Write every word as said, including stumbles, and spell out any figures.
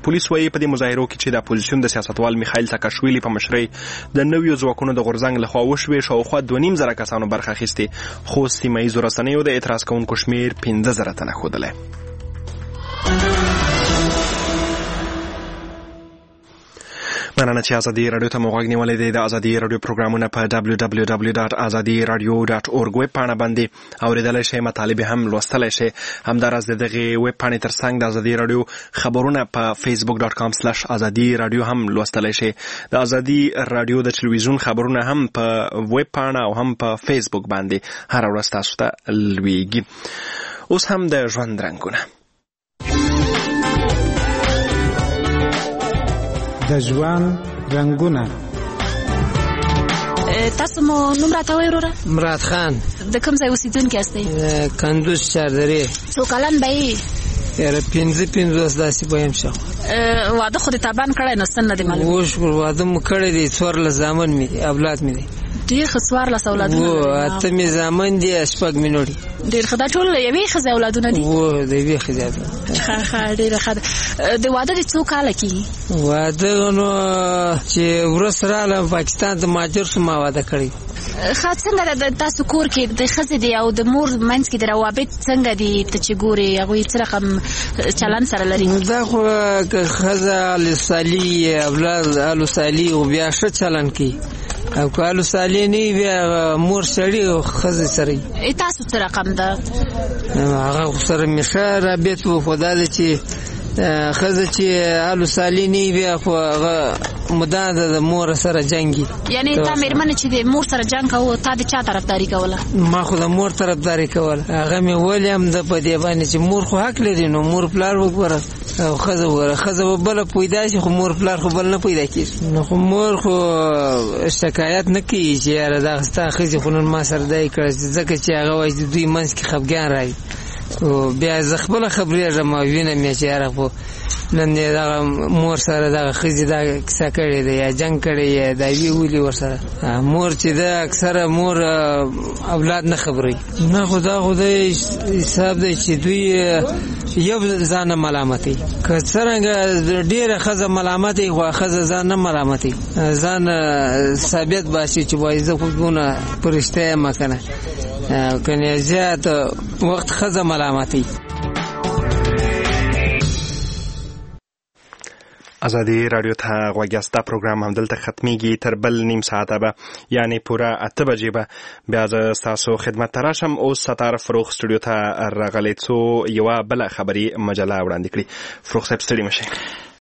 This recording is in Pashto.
پولیس وايي په دې مظاهرو کې چې د اپوزیسیون د سیاستوال میخائیل ساکاشویلی په مشرۍ د نویو ځواکونو د غورځنګ لخوا وشوې، شاوخوا دوه نیم زره کسانو برخه اخیستې، خو سیمه ییزو رسنیو د اعتراض کوونکو شمیر پنځه زره تنه ښودلی. مننه چې ازادي رادیو ته مو غوږ نیولی دی. د ازادي رادیو پروګرامونه په دبلیو دبلیو دبلیو ډاټ ازادي رادیو ډاټ اورګ ویب پاڼه باندې اورېدلی شئ، مطالب هم لوستلی شئ. همداراز د دغې ویب پاڼې تر څنګ د ازادي رادیو خبرونه په فیسبوک ډاټ کام سلش ازادي رادیو هم لوستلی شئ. د ازادي رادیو د تلویزیون خبرونه هم په ویب پاڼه او هم په فیسبوک باندې هره ورځ تاسو ته لویږي. اوس هم د ژوند رنګونه. د ژوند رنګونه. تاسو مو نوم راته وایئ وروره؟ مراد خان. د کوم ځای اوسیدونکي یاستئ؟ کندوز چاردرې. څو کلن به یې؟ یاره پنځه پنځوس داسې به یم شاوخوا. واده خو دې تابان کړی نو څه نه دی معلوم؟ وشکر واده مو کړی دی، څوارلس زامن مې دي، اولاد مې دی. ډېر ښه، څوارلس اولادونه؟ و اته مې زامن دي، شپږ مې نور دي. ډېر ښه. دا ټول یوې ښځې اولادونه دي؟ و د یوې ښځې اولاد. ښه ښه، ډېره ښه ده. د واده دې څو کاله کېږي؟ واده نو چې وروسته راغلم پاکستان ته مهاجر شوم، ما واده کړی. ښه، څنګه د تاسو کور کې د ښځې دی او د مور منځ کې د روابط څنګه دي؟ ته چې ګورې هغوی څه رقم چلن سره لري؟ دا خو که ښځه الوسالي اولاد الوسالي خو بیا ښه چلن کوي، او که الوسالي نه وي بیا مور سړي او ښځې سره وي. تاسو څه رقم ده؟ هغه سره مې ښه رابط و، خو دا ده چې ښځه چې الوسالي نه وي بیا خو هغه مدام د مور سره جنګي. یعنی تا مېرمنه چې د مور سره جنګ کوو، تا د چا طرفداري کوله؟ ما خو د مور طرفداري کوله. هغه مې ولې هم د په دې باندې چې مور خو حق لري، نو مور پلار وګوره او ښځه وګوره. ښځه به بله پیدا شي خو مور پلار خو بل نه پیدا کېږي. نو خو مور خو شکایت نه کوي چې یاره دا ستا ښځې خو نن ما سره دا یې کړه، ځکه چې هغه وایي د دوی منځ کې خفګان راځي. او بیا زه خپله خبرېږم او وینم یې چې یاره خو نن یې دغه مور سره دغه ښځې دا کیسه کړې ده یا جنګ کړی یا دا وی ولي ورسره. مور چې ده اکثره مور اولاد نه خبروي. نه خو دا خو د حساب دی چې دوی یو ځان نه ملامتوي. که څرنګه ډېره ښځه ملامتوي خو ښځه ځان نه ملامتوي، ځان ثابت باشي چې وایي زه خو دونه په رښتیا یم که نه، کنه زیات وخت ښځه ملامتوي. ازادي رادیو ته غوږ یاست. دا پروګرام همدلته ختمیږي، تر بل نیم ساعته به یعنی پوره اته بجې به بیا زه ستاسو خدمت ته راشم. اوس ستار فروغ سټوډیو ته راغلی څو یوه بله خبري مجله وړاندې کړي. فروغ صاحب ستړي مه شئ.